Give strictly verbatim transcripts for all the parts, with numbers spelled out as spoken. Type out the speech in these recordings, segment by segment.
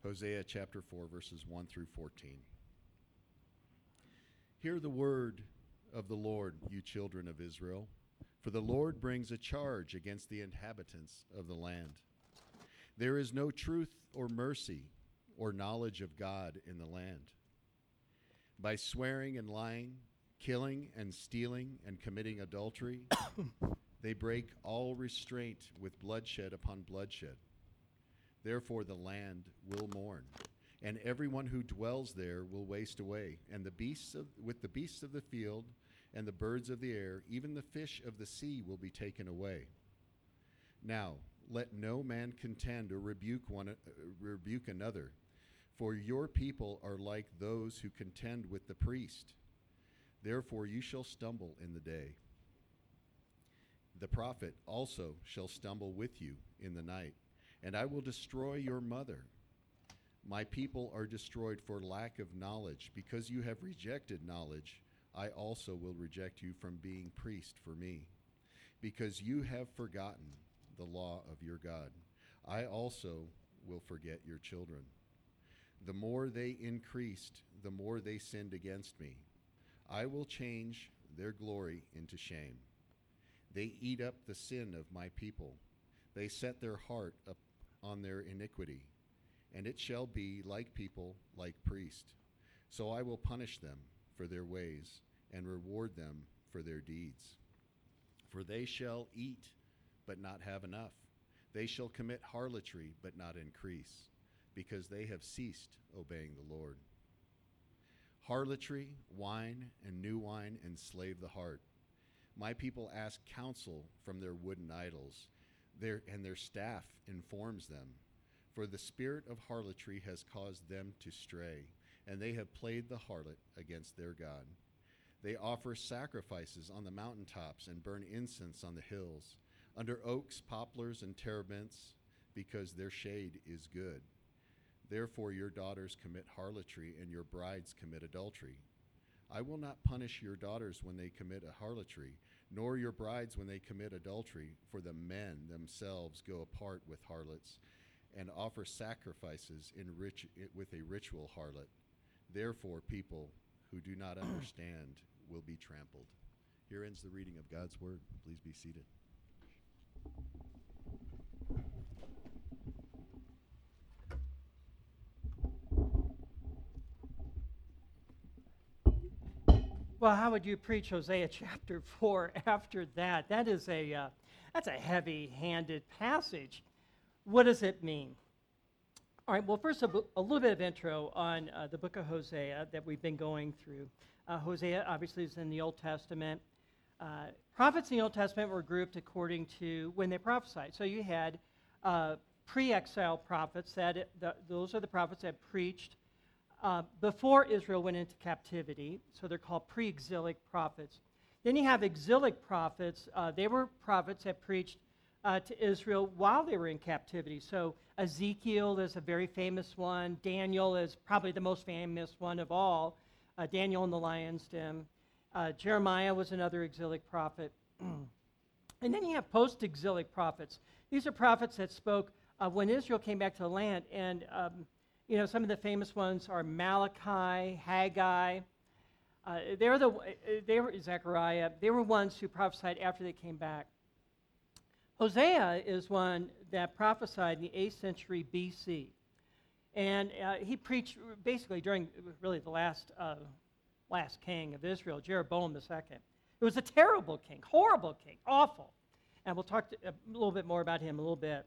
Hosea chapter four, verses one through fourteen. Hear the word of the Lord, you children of Israel, for the Lord brings a charge against the inhabitants of the land. There is no truth or mercy or knowledge of God in the land. By swearing and lying, killing and stealing and committing adultery, they break all restraint with bloodshed upon bloodshed. Therefore the land will mourn, and everyone who dwells there will waste away, and the beasts of, with the beasts of the field and the birds of the air, even the fish of the sea will be taken away. Now let no man contend or rebuke one uh, rebuke another, for your people are like those who contend with the priest. Therefore you shall stumble in the day. The prophet also shall stumble with you in the night, and I will destroy your mother. My people are destroyed for lack of knowledge. Because you have rejected knowledge, I also will reject you from being priest for me. Because you have forgotten the law of your God, I also will forget your children. The more they increased, the more they sinned against me. I will change their glory into shame. They eat up the sin of my people. They set their heart up on their iniquity, and it shall be like people, like priest. So I will punish them for their ways and reward them for their deeds. For they shall eat, but not have enough. They shall commit harlotry, but not increase, because they have ceased obeying the Lord. Harlotry, wine, and new wine enslave the heart. My people ask counsel from their wooden idols, their, and their staff informs them. For the spirit of harlotry has caused them to stray, and they have played the harlot against their God. They offer sacrifices on the mountaintops and burn incense on the hills, under oaks, poplars, and terebinths, because their shade is good. Therefore your daughters commit harlotry, and your brides commit adultery. I will not punish your daughters when they commit a harlotry, nor your brides when they commit adultery, for the men themselves go apart with harlots and offer sacrifices in rich, with a ritual harlot. Therefore people who do not understand will be trampled. Here ends the reading of God's word. Please be seated. Well, how would you preach Hosea chapter four after that? That is a uh, that's a heavy-handed passage. What does it mean? All right, well, first, a, b- a little bit of intro on uh, the book of Hosea that we've been going through. Uh, Hosea, obviously, is in the Old Testament. Uh, prophets in the Old Testament were grouped according to when they prophesied. So you had uh, pre-exile prophets, that it, the, those are the prophets that preached uh, before Israel went into captivity, so they're called pre-exilic prophets. Then you have exilic prophets. Uh, they were prophets that preached Uh, to Israel while they were in captivity. So Ezekiel is a very famous one. Daniel is probably the most famous one of all. Uh, Daniel in the lion's den. Uh, Jeremiah was another exilic prophet. And then you have post-exilic prophets. These are prophets that spoke uh, when Israel came back to the land. And, um, you know, some of the famous ones are Malachi, Haggai. Uh, they're the, they were, Zechariah. They were ones who prophesied after they came back. Hosea is one that prophesied in the eighth century B C. And uh, he preached basically during really the last uh, last king of Israel, Jeroboam the second. It was a terrible king, horrible king, awful. And we'll talk to, a little bit more about him a little bit.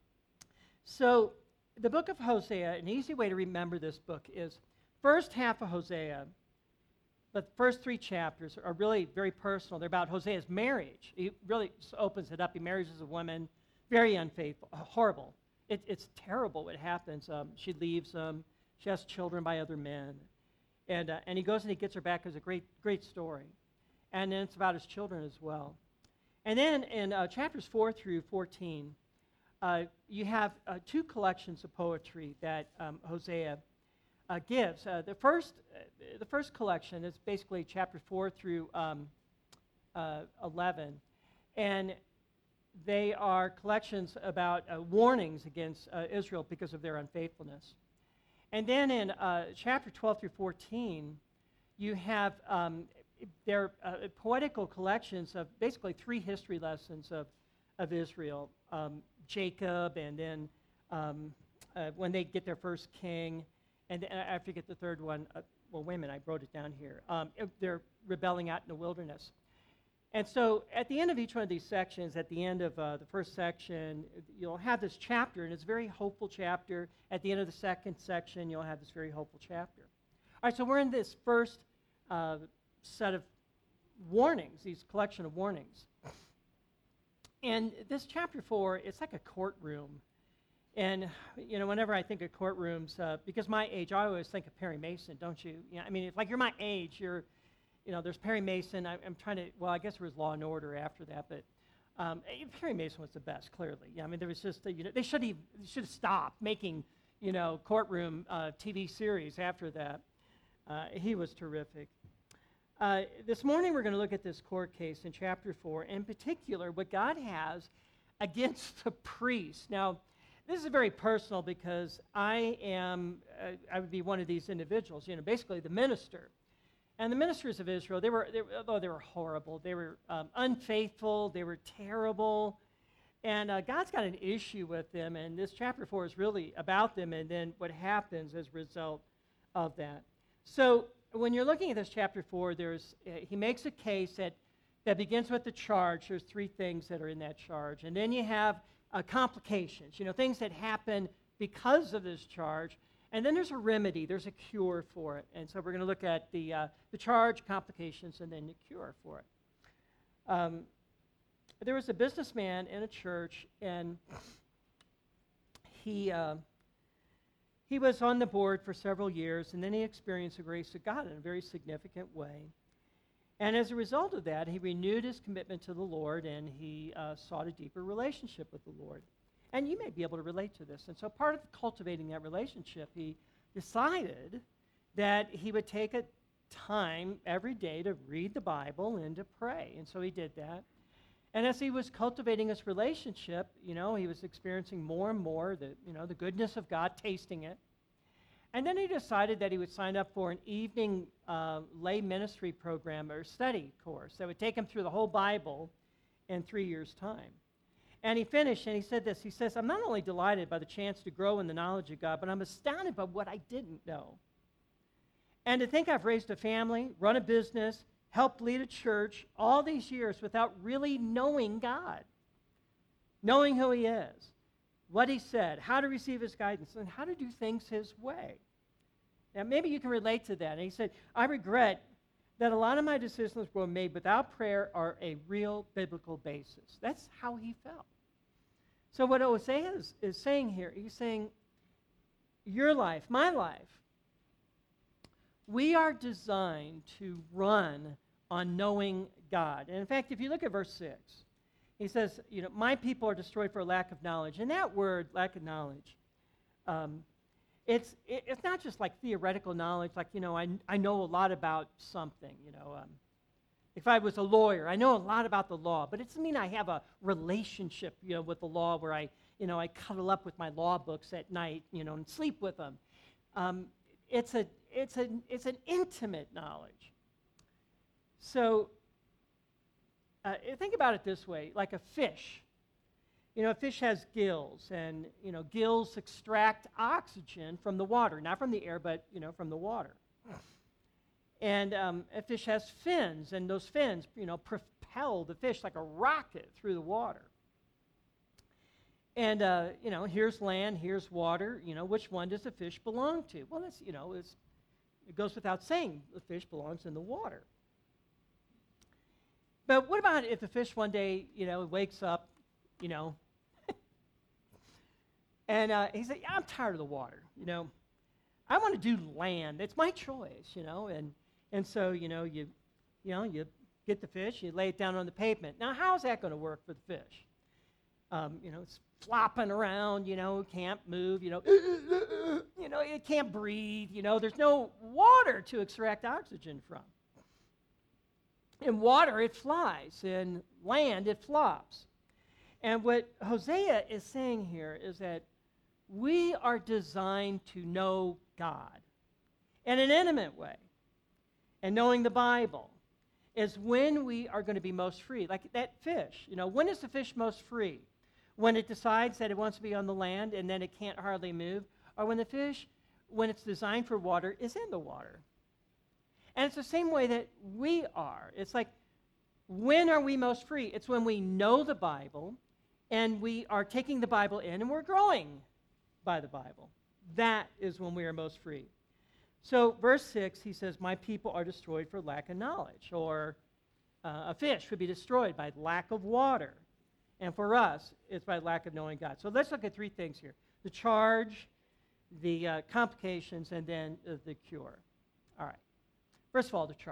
So the book of Hosea, an easy way to remember this book is first half of Hosea, but the first three chapters are really very personal. They're about Hosea's marriage. He really opens it up. He marries a woman, very unfaithful, horrible. It, it's terrible what happens. Um, she leaves him. She has children by other men. And, uh, and he goes and he gets her back. It's a great, great story. And then it's about his children as well. And then in uh, chapters four through fourteen, uh, you have uh, two collections of poetry that um, Hosea Uh, gives. Uh, the first, uh, the first collection is basically chapter four through um, uh, eleven, and they are collections about uh, warnings against uh, Israel because of their unfaithfulness. And then in uh, chapter twelve through fourteen, you have um, their uh, poetical collections of basically three history lessons of, of Israel. Um, Jacob, and then um, uh, when they get their first king, and then I forget the third one. Uh, well, wait a minute, I wrote it down here. Um, it, they're rebelling out in the wilderness. And so at the end of each one of these sections, at the end of uh, the first section, you'll have this chapter, and it's a very hopeful chapter. At the end of the second section, you'll have this very hopeful chapter. All right, so we're in this first uh, set of warnings, these collection of warnings. And this chapter four, it's like a courtroom. And, you know, whenever I think of courtrooms, uh, because my age, I always think of Perry Mason, don't you? You know, I mean, if like you're my age, you're, you know, there's Perry Mason. I, I'm trying to, well, I guess there was Law and Order after that, but um, Perry Mason was the best, clearly. Yeah, I mean, there was just, you know, they should have should have stopped making, you know, courtroom uh, T V series after that. Uh, he was terrific. Uh, this morning we're going to look at this court case in chapter four, in particular what God has against the priest. Now, this is very personal because I am, uh, I would be one of these individuals, you know, basically the minister. And the ministers of Israel, they were, they, although they were horrible, they were um, unfaithful, they were terrible, and uh, God's got an issue with them, and this chapter four is really about them and then what happens as a result of that. So when you're looking at this chapter four, there's uh, he makes a case that, that begins with the charge. There's three things that are in that charge. And then you have uh, complications, you know, things that happen because of this charge. And then there's a remedy, there's a cure for it. And so we're going to look at the, uh, the charge, complications, and then the cure for it. Um, there was a businessman in a church, and he... Uh, He was on the board for several years, and then he experienced the grace of God in a very significant way. And as a result of that, he renewed his commitment to the Lord, and he uh, sought a deeper relationship with the Lord. And you may be able to relate to this. And so part of cultivating that relationship, he decided that he would take a time every day to read the Bible and to pray. And so he did that. And as he was cultivating his relationship, you know, he was experiencing more and more the, you know, the goodness of God, tasting it. And then he decided that he would sign up for an evening uh, lay ministry program or study course that would take him through the whole Bible in three years' time. And he finished, and he said this. He says, I'm not only delighted by the chance to grow in the knowledge of God, but I'm astounded by what I didn't know. And to think I've raised a family, run a business, helped lead a church all these years without really knowing God, knowing who he is, what he said, how to receive his guidance, and how to do things his way. Now, maybe you can relate to that. And he said, I regret that a lot of my decisions were made without prayer or a real biblical basis. That's how he felt. So what Hosea is, is saying here, he's saying, your life, my life, we are designed to run on knowing God. And in fact, if you look at verse six, he says, you know, my people are destroyed for a lack of knowledge. And that word, lack of knowledge, um, it's it, it's not just like theoretical knowledge, like, you know, I, I know a lot about something, you know. Um, if I was a lawyer, I know a lot about the law, but it doesn't mean I have a relationship, you know, with the law where I, you know, I cuddle up with my law books at night, you know, and sleep with them. Um, it's a It's, a, it's an intimate knowledge. So uh, think about it this way, like a fish. You know, a fish has gills, and, you know, gills extract oxygen from the water, not from the air, but, you know, from the water. And um, a fish has fins, and those fins, you know, propel the fish like a rocket through the water. And, uh, you know, here's land, here's water. You know, which one does the fish belong to? Well, that's, you know, it's, it goes without saying the fish belongs in the water. But what about if the fish one day, you know, wakes up, you know, and uh, he said, yeah, I'm tired of the water, you know. I want to do land. It's my choice, you know. And and so, you know, you, you know, you get the fish, you lay it down on the pavement. Now, how's that going to work for the fish? Um, you know, it's flopping around, you know, can't move, you know, you know, it can't breathe, you know, there's no water to extract oxygen from. In water, it flies. In land, it flops. And what Hosea is saying here is that we are designed to know God in an intimate way. And knowing the Bible is when we are going to be most free. Like that fish, you know, when is the fish most free? When it decides that it wants to be on the land and then it can't hardly move? Or when the fish, when it's designed for water, is in the water? And it's the same way that we are. It's like, when are we most free? It's when we know the Bible and we are taking the Bible in and we're growing by the Bible. That is when we are most free. So verse six, he says, my people are destroyed for lack of knowledge. Or uh, a fish would be destroyed by lack of water. And for us, it's by lack of knowing God. So let's look at three things here. The charge, the uh, complications, and then uh, the cure. All right. First of all, the charge.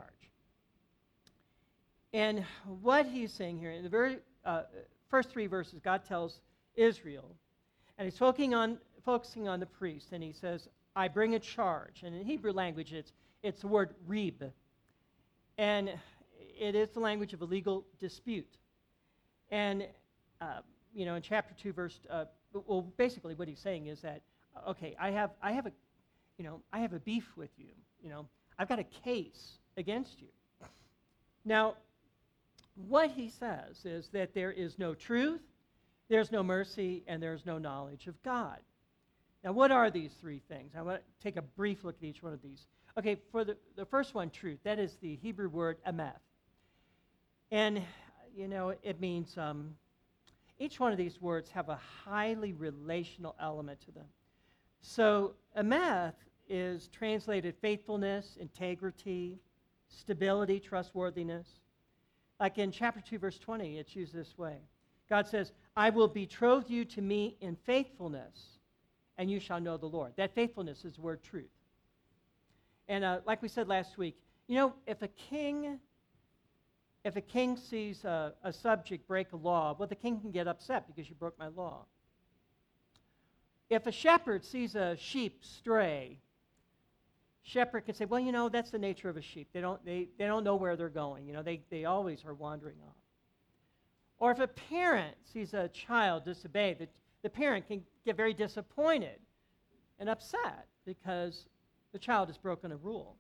And what he's saying here, in the very uh, first three verses, God tells Israel, and he's focusing on, focusing on the priest, and he says, I bring a charge. And in Hebrew language, it's, it's the word rib. And it is the language of a legal dispute. And, uh, you know, in chapter two, verse, uh, well, basically what he's saying is that, okay, I have, I have a, you know, I have a beef with you. You know, I've got a case against you. Now, what he says is that there is no truth, there's no mercy, and there's no knowledge of God. Now, what are these three things? I want to take a brief look at each one of these. Okay, for the, the first one, truth, that is the Hebrew word emeth. And, you know, it means um, each one of these words have a highly relational element to them. So, emeth is translated faithfulness, integrity, stability, trustworthiness. Like in chapter two, verse twenty, it's used this way. God says, I will betroth you to me in faithfulness, and you shall know the Lord. That faithfulness is the word truth. And uh, like we said last week, you know, if a king, if a king sees a, a subject break a law, well, the king can get upset because you broke my law. If a shepherd sees a sheep stray, shepherd can say, well, you know, that's the nature of a sheep. They don't, they, they don't know where they're going. You know, they, they always are wandering off. Or if a parent sees a child disobey, the, the parent can get very disappointed and upset because the child has broken a rule.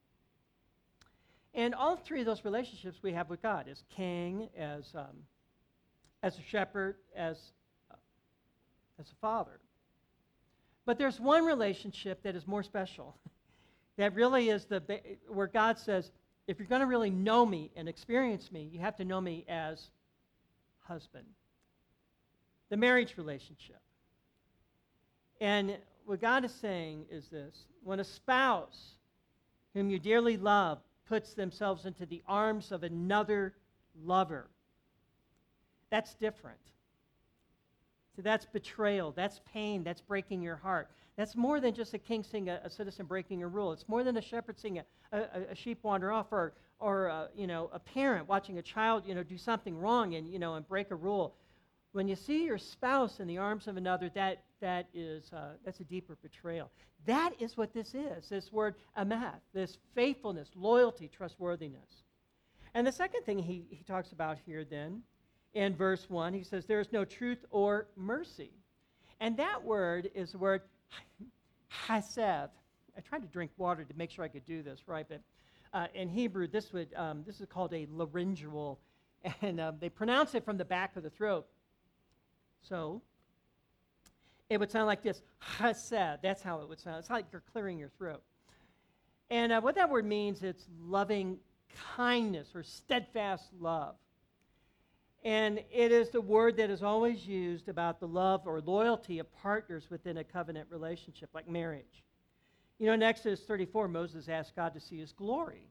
And all three of those relationships we have with God, as king, as, um, as a shepherd, as, uh, as a father. But there's one relationship that is more special. That really is the where God says, if you're going to really know me and experience me, you have to know me as husband. The marriage relationship. And what God is saying is this: when a spouse whom you dearly love puts themselves into the arms of another lover, that's different. So that's betrayal, that's pain, that's breaking your heart. That's more than just a king seeing a, a citizen breaking a rule. It's more than a shepherd seeing a, a, a sheep wander off, or, or uh, you know, a parent watching a child, you know, do something wrong and, you know, and break a rule. When you see your spouse in the arms of another, that that is uh, that's a deeper betrayal. That is what this is. This word emeth, this faithfulness, loyalty, trustworthiness. And the second thing he, he talks about here then, in verse one, he says, there is no truth or mercy. And that word is the word chesed. I tried to drink water to make sure I could do this right, but uh, in Hebrew, this would um, this is called a laryngeal, and um, they pronounce it from the back of the throat. So it would sound like this, chesed. That's how it would sound. It's like you're clearing your throat. And uh, what that word means, it's loving kindness or steadfast love. And it is the word that is always used about the love or loyalty of partners within a covenant relationship, like marriage. You know, in Exodus thirty-four, Moses asked God to see his glory.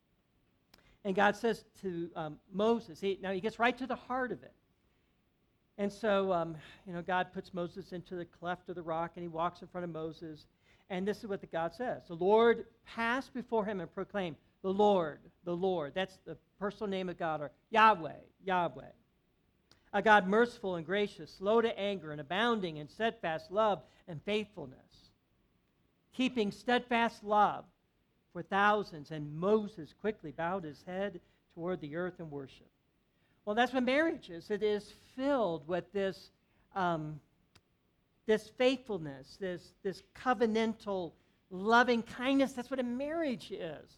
And God says to um, Moses, he, now he gets right to the heart of it. And so, um, you know, God puts Moses into the cleft of the rock, and he walks in front of Moses. And this is what the God says. The Lord passed before him and proclaimed, the Lord, the Lord. That's the personal name of God, or Yahweh, Yahweh. A God merciful and gracious, slow to anger, and abounding in steadfast love and faithfulness, keeping steadfast love for thousands. And Moses quickly bowed his head toward the earth in worship. Well, that's what marriage is. It is filled with this, um, this faithfulness, this, this covenantal loving kindness. That's what a marriage is.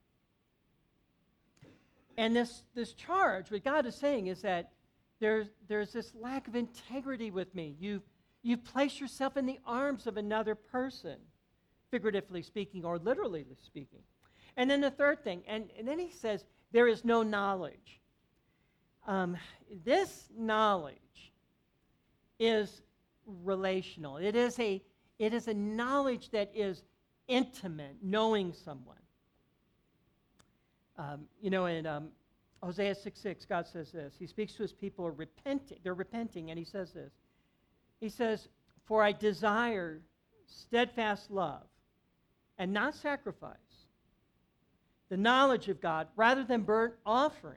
And this, this charge, what God is saying is that there's, there's this lack of integrity with me. You've, you've placed yourself in the arms of another person, figuratively speaking or literally speaking. And then the third thing, and, and then he says, there is no knowledge. Um, this knowledge is relational. It is a, it is a knowledge that is intimate, knowing someone. Um, you know, in um, Hosea six six, God says this. He speaks to his people repenting. They're repenting, and he says this. He says, for I desire steadfast love and not sacrifice, the knowledge of God rather than burnt offerings.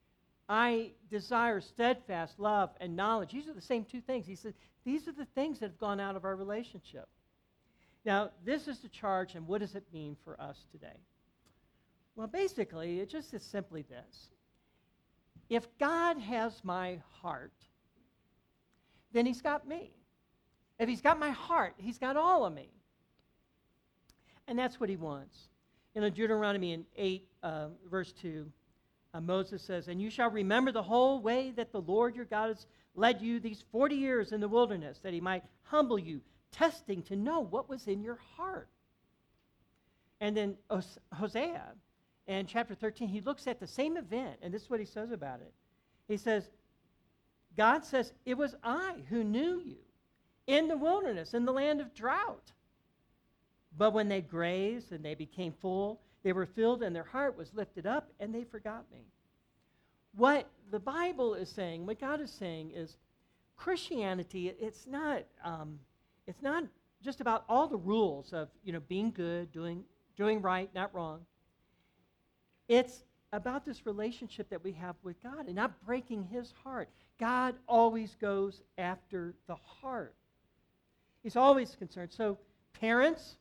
I desire steadfast love and knowledge. These are the same two things. He says, these are the things that have gone out of our relationship. Now, this is the charge, and what does it mean for us today? Well, basically, it just is simply this. If God has my heart, then he's got me. If he's got my heart, he's got all of me. And that's what he wants. In Deuteronomy in eight, uh, verse two, uh, Moses says, and you shall remember the whole way that the Lord your God has led you these forty years in the wilderness, that he might humble you, testing to know what was in your heart. And then Hosea, in chapter thirteen, he looks at the same event, and this is what he says about it. He says, God says, it was I who knew you in the wilderness, in the land of drought. But when they grazed and they became full, they were filled and their heart was lifted up, and they forgot me. What the Bible is saying, what God is saying is Christianity, it's not, um, it's not just about all the rules of, you know, being good, doing, doing right, not wrong. It's about this relationship that we have with God and not breaking his heart. God always goes after the heart. He's always concerned. So parents,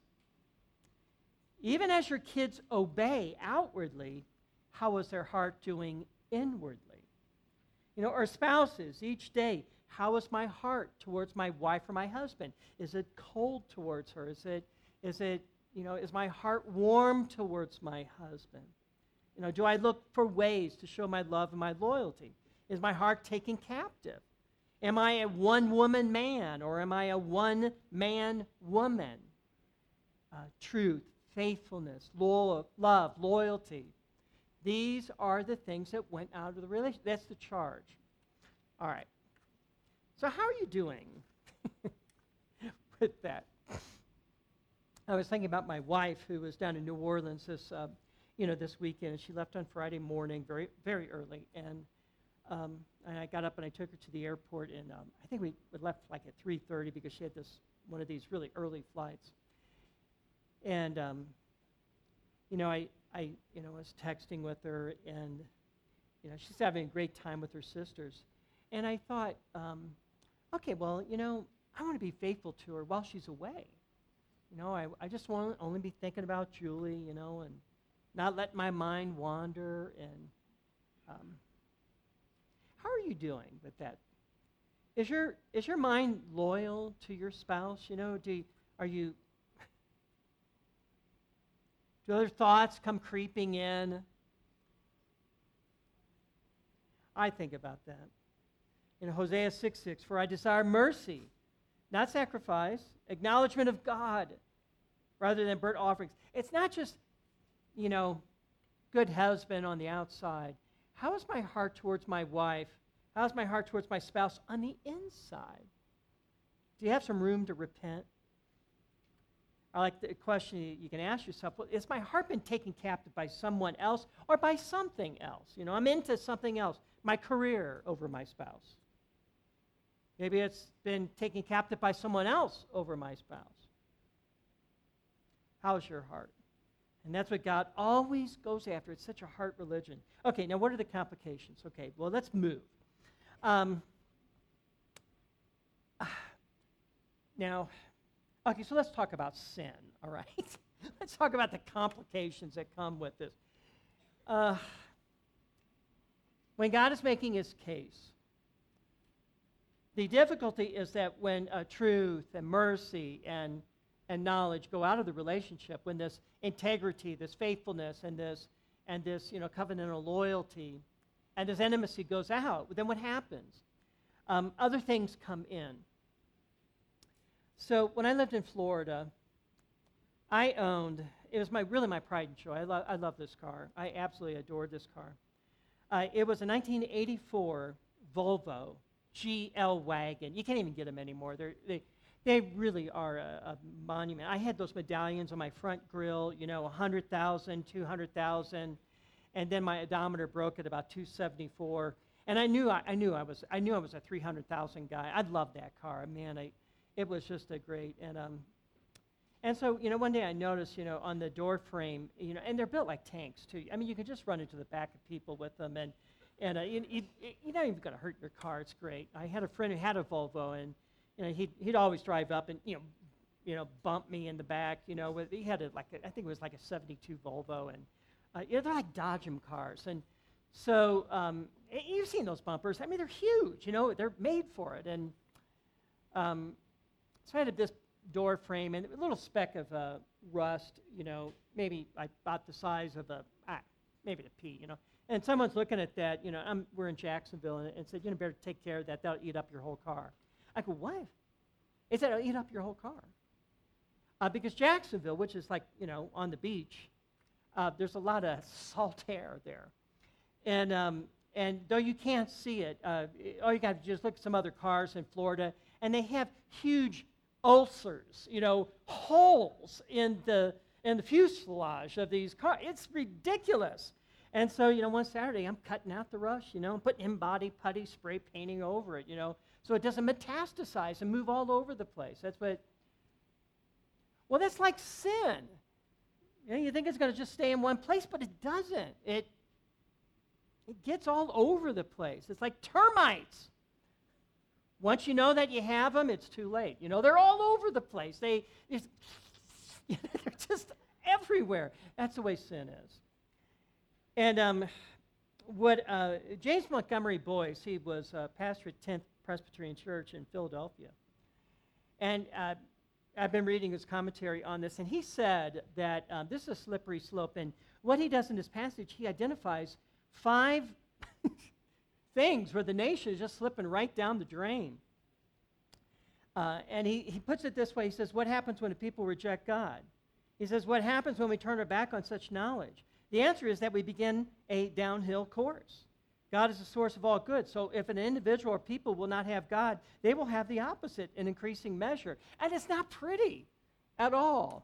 even as your kids obey outwardly, how is their heart doing inwardly? You know, or spouses, each day, how is my heart towards my wife or my husband? Is it cold towards her? Is it, is it, you know, is my heart warm towards my husband? You know, do I look for ways to show my love and my loyalty? Is my heart taken captive? Am I a one-woman man or am I a one-man woman? Uh, truth, faithfulness, lo- love, loyalty. These are the things that went out of the relationship. That's the charge. All right. So how are you doing with that? I was thinking about my wife who was down in New Orleans this, uh, you know, this weekend. And she left on Friday morning, very, very early, and um, and I got up and I took her to the airport, and um, I think we left like at three thirty because she had this one of these really early flights. And um, you know, I I you know was texting with her, and you know she's having a great time with her sisters, and I thought, um, okay, well, you know, I want to be faithful to her while she's away. You know, I I just want to only be thinking about Julie, you know, and not let my mind wander. And um, how are you doing with that? Is your is your mind loyal to your spouse? You know, do are you do other thoughts come creeping in? I think about that. In Hosea six six, for I desire mercy, not sacrifice, acknowledgement of God, rather than burnt offerings. It's not just, you know, good husband on the outside. How is my heart towards my wife? How is my heart towards my spouse on the inside? Do you have some room to repent? I like the question you can ask yourself, well, has my heart been taken captive by someone else or by something else? You know, I'm into something else, my career over my spouse. Maybe it's been taken captive by someone else over my spouse. How's your heart? And that's what God always goes after. It's such a heart religion. Okay, now what are the complications? Okay, well, let's move. Um, now, okay, so let's talk about sin, all right? Let's talk about the complications that come with this. Uh, when God is making his case, The difficulty is that when uh, truth and mercy and, and knowledge go out of the relationship, when this integrity, this faithfulness, and this, and this you know, covenantal loyalty, and this intimacy goes out, then what happens? Um, other things come in. So when I lived in Florida, I owned, it was my really my pride and joy. I, lo- I love this car. I absolutely adored this car. Uh, it was a nineteen eighty-four Volvo G L wagon. You can't even get them anymore. They're, they they really are a, a monument. I had those medallions on my front grille, you know, one hundred thousand, two hundred thousand, and then my odometer broke at about two seventy-four. And I knew I, I knew I was I knew I was a three hundred thousand guy. I loved that car. Man, I, it was just a great and um and so, you know, one day I noticed, you know, on the door frame, you know, and they're built like tanks too. I mean, you can just run into the back of people with them, and and uh, you, you, you're not even going to hurt your car. It's great. I had a friend who had a Volvo, and you know, he'd he'd always drive up and you know, you know, bump me in the back. You know, with he had a like a, I think it was like a seventy-two Volvo, and uh, you know, they're like Dodgem cars, and so um, you've seen those bumpers. I mean, they're huge. You know, they're made for it, and um, so I had this door frame and a little speck of uh, rust, you know, maybe about the size of a, ah, maybe a pea, you know. And someone's looking at that, you know, I'm, we're in Jacksonville, and, and said, you know, better take care of that. That'll eat up your whole car. I go, what? He said, it'll eat up your whole car. Uh, because Jacksonville, which is like, you know, on the beach, uh, there's a lot of salt air there. And, um, and though you can't see it, uh, all you got to do is look at some other cars in Florida, and they have huge ulcers, you know, holes in the in the fuselage of these cars. It's ridiculous. And so, you know, one Saturday I'm cutting out the rust, you know, and putting in-body putty spray painting over it, you know, so it doesn't metastasize and move all over the place. That's what. Well, that's like sin. You know, you think it's going to just stay in one place, but it doesn't. It it gets all over the place. It's like termites. Once you know that you have them, it's too late. You know, they're all over the place. They, it's, they're just everywhere. That's the way sin is. And um, what uh, James Montgomery Boyce, he was a pastor at tenth Presbyterian Church in Philadelphia. And uh, I've been reading his commentary on this, and he said that um, this is a slippery slope. And what he does in this passage, he identifies five things where the nation is just slipping right down the drain. Uh, and he, he puts it this way. He says, what happens when the people reject God? He says, what happens when we turn our back on such knowledge? The answer is that we begin a downhill course. God is the source of all good. So if an individual or people will not have God, they will have the opposite in increasing measure. And it's not pretty at all.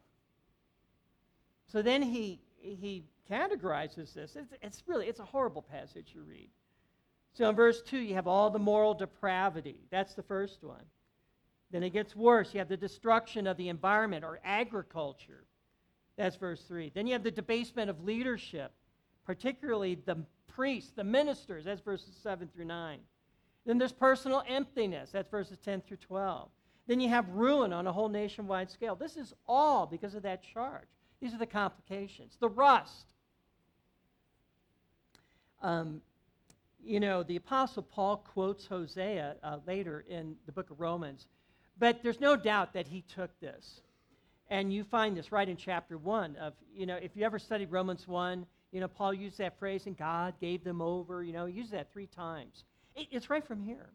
So then he, he categorizes this. It's, it's really, it's a horrible passage to read. So in verse two, you have all the moral depravity. That's the first one. Then it gets worse. You have the destruction of the environment or agriculture. That's verse three. Then you have the debasement of leadership, particularly the priests, the ministers. That's verses seven through nine. Then there's personal emptiness. That's verses ten through twelve. Then you have ruin on a whole nationwide scale. This is all because of that charge. These are the complications. The rust. Um, You know, the Apostle Paul quotes Hosea uh, later in the book of Romans, but there's no doubt that he took this. And you find this right in chapter one of, you know, if you ever studied Romans one, you know, Paul used that phrase, and God gave them over, you know, he used that three times. It, it's right from here.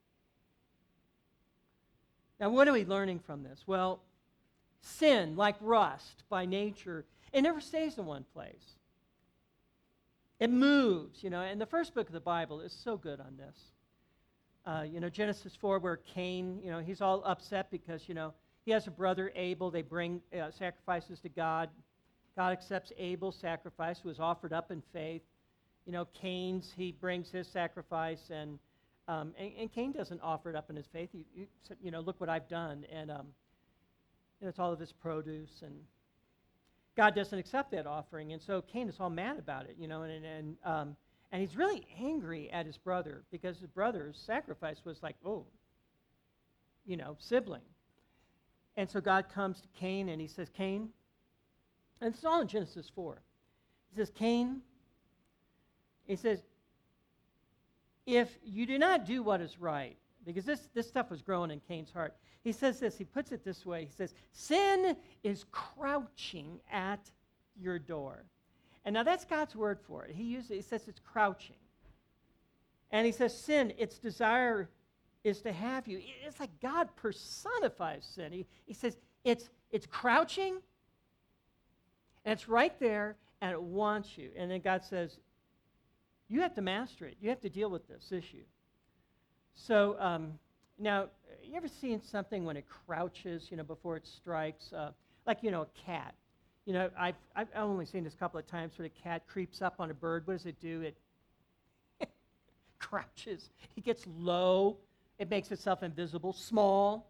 Now, what are we learning from this? Well, sin, like rust by nature, it never stays in one place. It moves, you know, and the first book of the Bible is so good on this. Uh, you know, Genesis four, where Cain, you know, he's all upset because, you know, he has a brother, Abel. They bring uh, sacrifices to God. God accepts Abel's sacrifice, who was offered up in faith. You know, Cain's, he brings his sacrifice, and um, and, and Cain doesn't offer it up in his faith. He, he said, you know, look what I've done. And um, you know, it's all of his produce, and God doesn't accept that offering, and so Cain is all mad about it, you know, and and um, and he's really angry at his brother because his brother's sacrifice was like, oh, you know, sibling. And so God comes to Cain and he says, Cain, and it's all in Genesis four. He says, Cain, he says, if you do not do what is right, because this, this stuff was growing in Cain's heart. He says this, he puts it this way. He says, sin is crouching at your door. And now that's God's word for it. He uses he says it's crouching. And he says sin, its desire is to have you. It's like God personifies sin. He, he says it's it's crouching, and it's right there, and it wants you. And then God says, you have to master it. You have to deal with this issue. So um, now, you ever seen something when it crouches, you know, before it strikes? Uh, like, you know, a cat. You know, I've, I've only seen this a couple of times where the cat creeps up on a bird. What does it do? It crouches. It gets low. It makes itself invisible, small.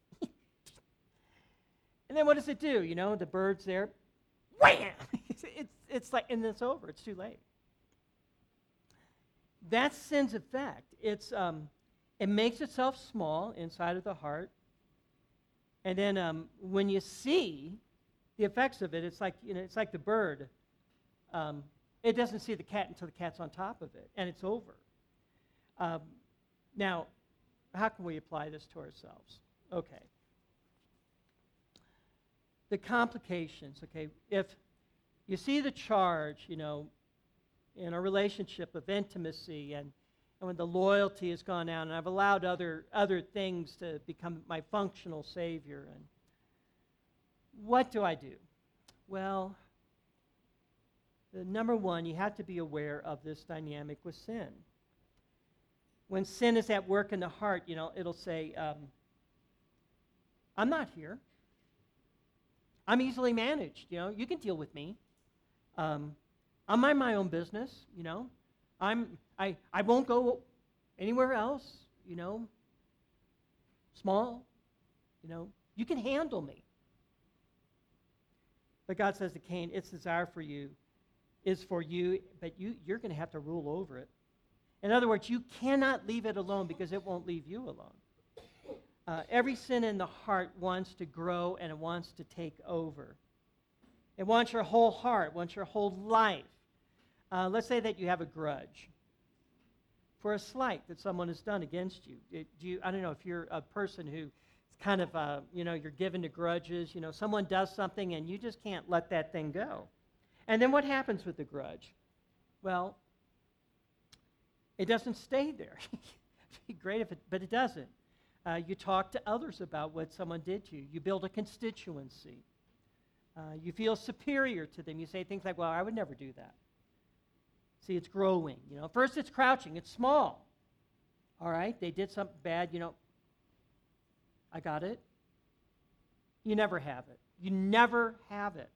And then what does it do? You know, the bird's there. Wham! it's, it's, it's like, and it's over. It's too late. That's sin's effect. It's, um, it makes itself small inside of the heart. And then um, when you see the effects of it, it's like, you know, it's like the bird. Um, it doesn't see the cat until the cat's on top of it, and it's over. Um, now, how can we apply this to ourselves? Okay. The complications, okay, if you see the charge, you know, in a relationship of intimacy, and, and when the loyalty has gone down, and I've allowed other, other things to become my functional savior, and what do I do? Well, the number one, you have to be aware of this dynamic with sin. When sin is at work in the heart, you know, it'll say, um, I'm not here. I'm easily managed, you know. You can deal with me. Um, I'll mind my own business, you know. I'm, I, I won't go anywhere else, you know. Small, you know. You can handle me. But God says to Cain, its desire for you is for you, but you, you're going to have to rule over it. In other words, you cannot leave it alone because it won't leave you alone. Uh, every sin in the heart wants to grow, and it wants to take over. It wants your whole heart, wants your whole life. Uh, let's say that you have a grudge for a slight that someone has done against you. It, do you I don't know if you're a person who kind of, uh, you know, you're given to grudges. You know, someone does something, and you just can't let that thing go. And then what happens with the grudge? Well, it doesn't stay there. It'd be great if it, but it doesn't. Uh, you talk to others about what someone did to you. You build a constituency. Uh, you feel superior to them. You say things like, well, I would never do that. See, it's growing. You know, first it's crouching. It's small. All right, they did something bad. You know, I got it. You never have it. You never have it.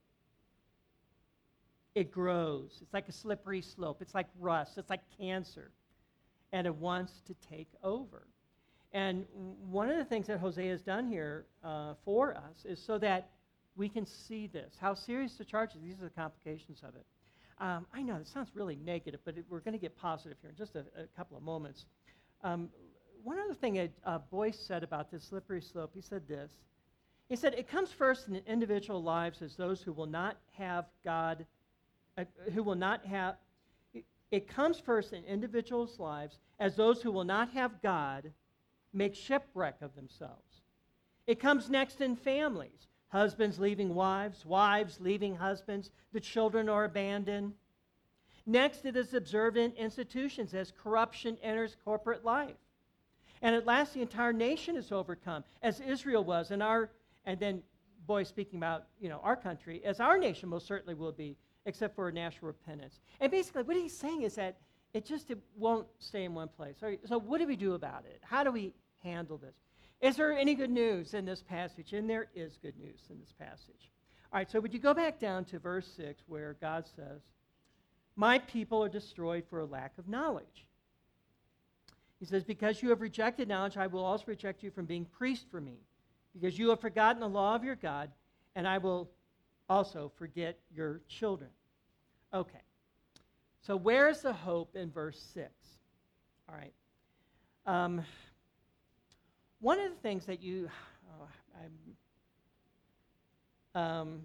It grows. It's like a slippery slope. It's like rust. It's like cancer. And it wants to take over. And one of the things that Hosea has done here uh, for us is so that we can see this, how serious the charge is. These are the complications of it. Um, I know, it sounds really negative, but it, we're going to get positive here in just a, a couple of moments. Um, one other thing that uh, Boyce said about this slippery slope, he said this. He said, it comes first in individual lives as those who will not have God, uh, who will not have, it, it comes first in individuals' lives as those who will not have God make shipwreck of themselves. It comes next in families. Husbands leaving wives, wives leaving husbands, the children are abandoned. Next, it is observed in institutions as corruption enters corporate life. And at last, the entire nation is overcome, as Israel was, and our, and then, boy, speaking about, you know, our country, as our nation most certainly will be, except for national repentance. And basically, what he's saying is that it just it won't stay in one place. So, so what do we do about it? How do we handle this? Is there any good news in this passage? And there is good news in this passage. All right, so would you go back down to verse six where God says, my people are destroyed for a lack of knowledge. He says, because you have rejected knowledge, I will also reject you from being priest for me. Because you have forgotten the law of your God, and I will also forget your children. Okay. So where's the hope in verse six? All right. Um, one of the things that you, oh, I'm, um,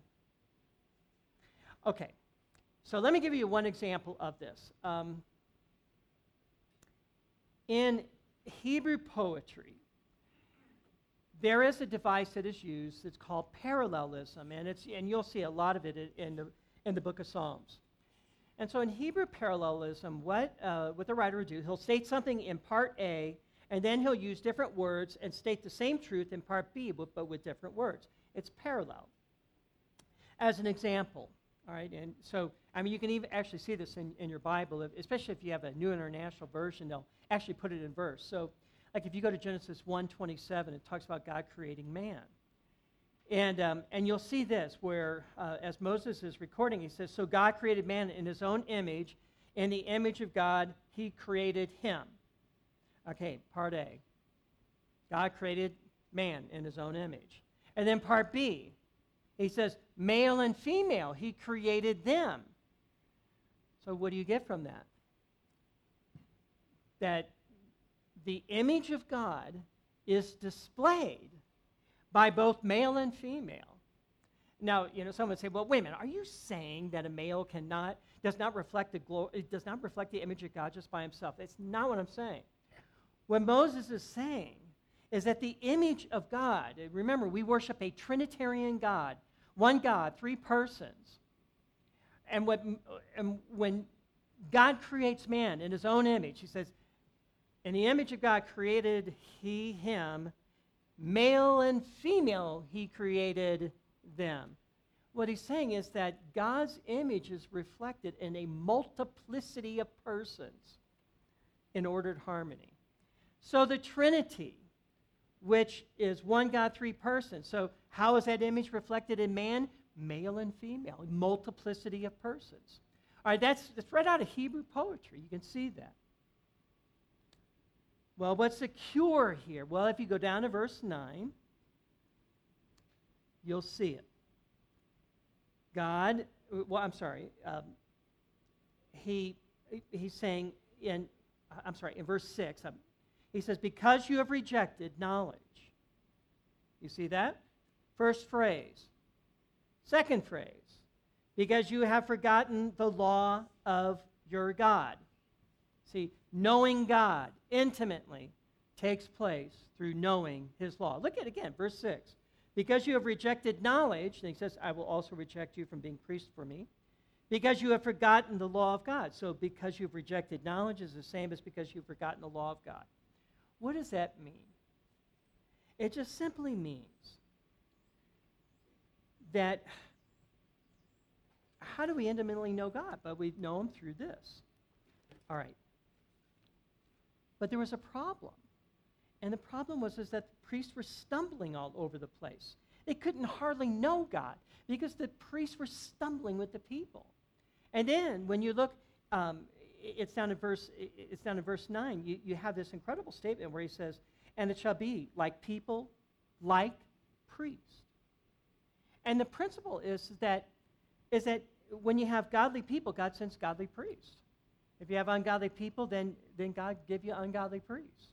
okay. So let me give you one example of this. Um, in Hebrew poetry, there is a device that is used. It's called parallelism, and it's and you'll see a lot of it in, in the in the Book of Psalms. And so, in Hebrew parallelism, what uh, what the writer would do, he'll state something in part A, and then he'll use different words and state the same truth in part B, but, but with different words. It's parallel. As an example, all right, and so, I mean, you can even actually see this in, in your Bible, if, especially if you have a New International Version, they'll actually put it in verse. So, like if you go to Genesis one twenty-seven, it talks about God creating man. And, um, and you'll see this, where uh, as Moses is recording, he says, so God created man in his own image. In the image of God, he created him. Okay, part A. God created man in his own image. And then part B, he says, male and female, he created them. So what do you get from that? That the image of God is displayed by both male and female. Now, you know, someone would say, well, wait a minute, are you saying that a male cannot, does not reflect the glory, it does not reflect the image of God just by himself? That's not what I'm saying. What Moses is saying is that the image of God, remember, we worship a Trinitarian God, one God, three persons. And, what, and when God creates man in his own image, he says, in the image of God created he him, male and female he created them. What he's saying is that God's image is reflected in a multiplicity of persons in ordered harmony. So the Trinity, which is one God, three persons. So how is that image reflected in man? Male and female, multiplicity of persons. All right, that's, that's right out of Hebrew poetry. You can see that. Well, what's the cure here? Well, if you go down to verse nine, you'll see it. God, well, I'm sorry, um, he, he's saying in, I'm sorry, in verse six, um, he says, because you have rejected knowledge. You see that? First phrase. Second phrase, because you have forgotten the law of your God. See, knowing God intimately takes place through knowing his law. Look at it again, verse six. Because you have rejected knowledge, and he says, I will also reject you from being priest for me. Because you have forgotten the law of God. So because you've rejected knowledge is the same as because you've forgotten the law of God. What does that mean? It just simply means that how do we intimately know God? But we know him through this. All right. But there was a problem. And the problem was is that the priests were stumbling all over the place. They couldn't hardly know God because the priests were stumbling with the people. And then when you look, um, it's down in verse, it's down in verse nine, you, you have this incredible statement where he says, and it shall be like people, like priests. And the principle is that, is that when you have godly people, God sends godly priests. If you have ungodly people, then, then God give you ungodly priests.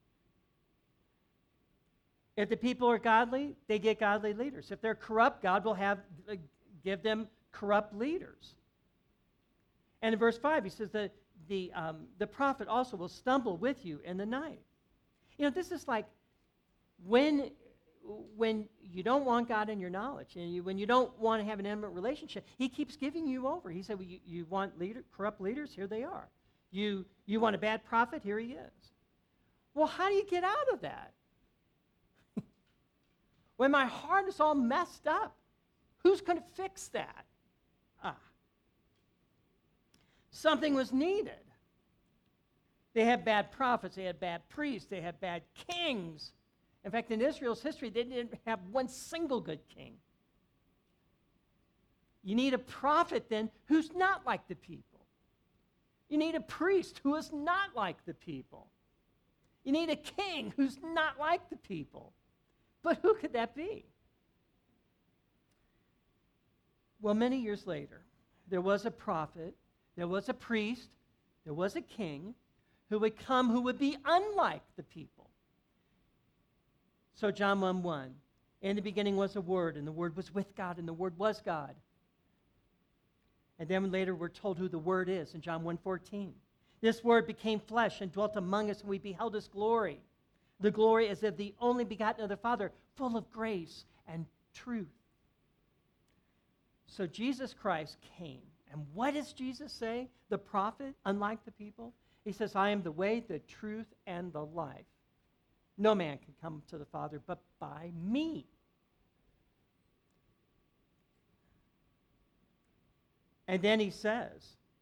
If the people are godly, they get godly leaders. If they're corrupt, God will have uh, give them corrupt leaders. And in verse five, he says that the, um, the prophet also will stumble with you in the night. You know, this is like when, when you don't want God in your knowledge, and you, when you don't want to have an intimate relationship, he keeps giving you over. He said, well, you, you want leader, corrupt leaders? Here they are. You, you want a bad prophet? Here he is. Well, how do you get out of that? When my heart is all messed up, who's going to fix that? Ah. Something was needed. They had bad prophets, they had bad priests, they had bad kings. In fact, in Israel's history, they didn't have one single good king. You need a prophet then who's not like the people. You need a priest who is not like the people. You need a king who's not like the people. But who could that be? Well, many years later, there was a prophet, there was a priest, there was a king who would come who would be unlike the people. So John one one, in the beginning was a Word, and the Word was with God, and the Word was God. And then later we're told who the Word is in John one fourteen. This Word became flesh and dwelt among us, and we beheld His glory. The glory as of the only begotten of the Father, full of grace and truth. So Jesus Christ came. And what does Jesus say? The prophet, unlike the people, he says, I am the way, the truth, and the life. No man can come to the Father but by me. And then he says,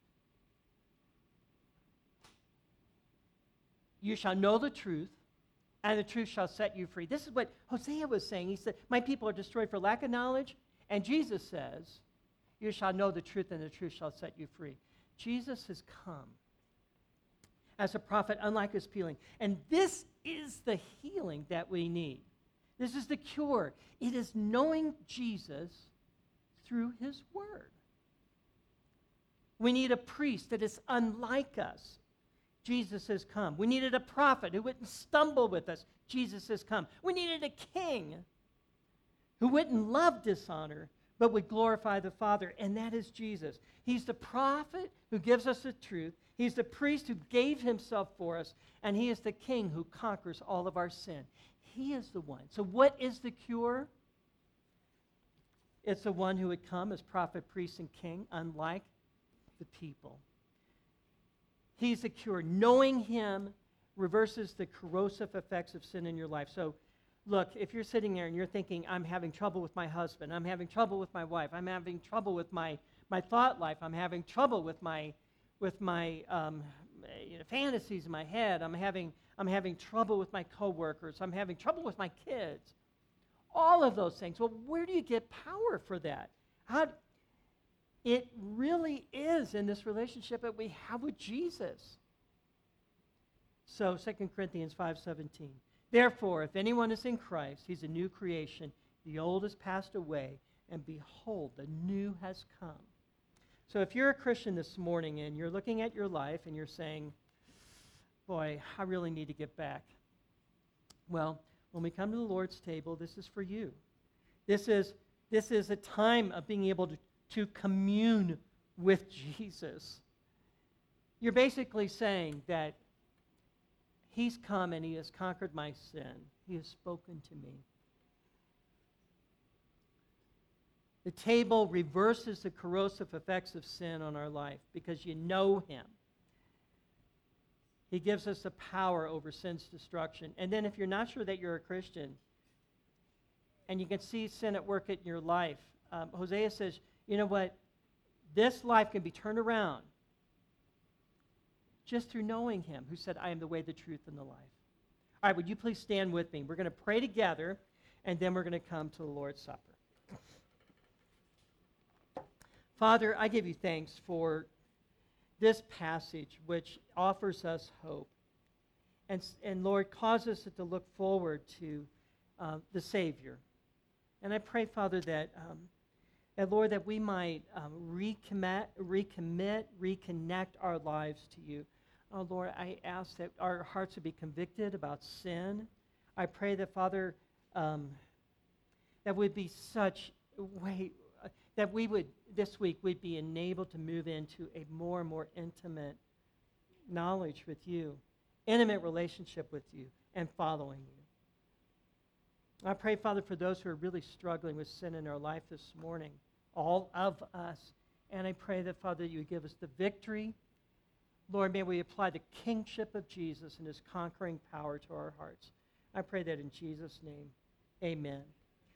you shall know the truth, and the truth shall set you free. This is what Hosea was saying. He said, my people are destroyed for lack of knowledge. And Jesus says, you shall know the truth, and the truth shall set you free. Jesus has come as a prophet, unlike his healing. And this is the healing that we need. This is the cure. It is knowing Jesus through his word. We need a priest that is unlike us. Jesus has come. We needed a prophet who wouldn't stumble with us. Jesus has come. We needed a king who wouldn't love dishonor, but would glorify the Father, and that is Jesus. He's the prophet who gives us the truth. He's the priest who gave himself for us, and he is the king who conquers all of our sin. He is the one. So what is the cure? It's the one who would come as prophet, priest, and king, unlike the people. He's the cure. Knowing him reverses the corrosive effects of sin in your life. So, look, if you're sitting there and you're thinking, I'm having trouble with my husband, I'm having trouble with my wife, I'm having trouble with my, my thought life, I'm having trouble with my with my um, you know, fantasies in my head, I'm having I'm having trouble with my coworkers, I'm having trouble with my kids. All of those things. Well, where do you get power for that? How? It really is in this relationship that we have with Jesus. So Second Corinthians five seventeen. Therefore, if anyone is in Christ, he's a new creation. The old has passed away, and behold, the new has come. So if you're a Christian this morning and you're looking at your life and you're saying, boy, I really need to get back. Well, when we come to the Lord's table, this is for you. This is, this is a time of being able to to commune with Jesus. You're basically saying that he's come and he has conquered my sin. He has spoken to me. The table reverses the corrosive effects of sin on our life because you know him. He gives us the power over sin's destruction. And then if you're not sure that you're a Christian and you can see sin at work in your life, um, Hosea says, you know what? This life can be turned around just through knowing him who said, I am the way, the truth, and the life. All right, would you please stand with me? We're going to pray together, and then we're going to come to the Lord's Supper. Father, I give you thanks for this passage, which offers us hope. And, and Lord, causes us to look forward to uh, the Savior. And I pray, Father, that... Um, And Lord, that we might um, recommit, recommit, reconnect our lives to you. Oh, Lord, I ask that our hearts would be convicted about sin. I pray that, Father, um, that would be such way, uh, that we would, this week, we'd be enabled to move into a more and more intimate knowledge with you, intimate relationship with you, and following you. I pray, Father, for those who are really struggling with sin in their life this morning, all of us. And I pray that, Father, you would give us the victory. Lord, may we apply the kingship of Jesus and his conquering power to our hearts. I pray that in Jesus' name. Amen.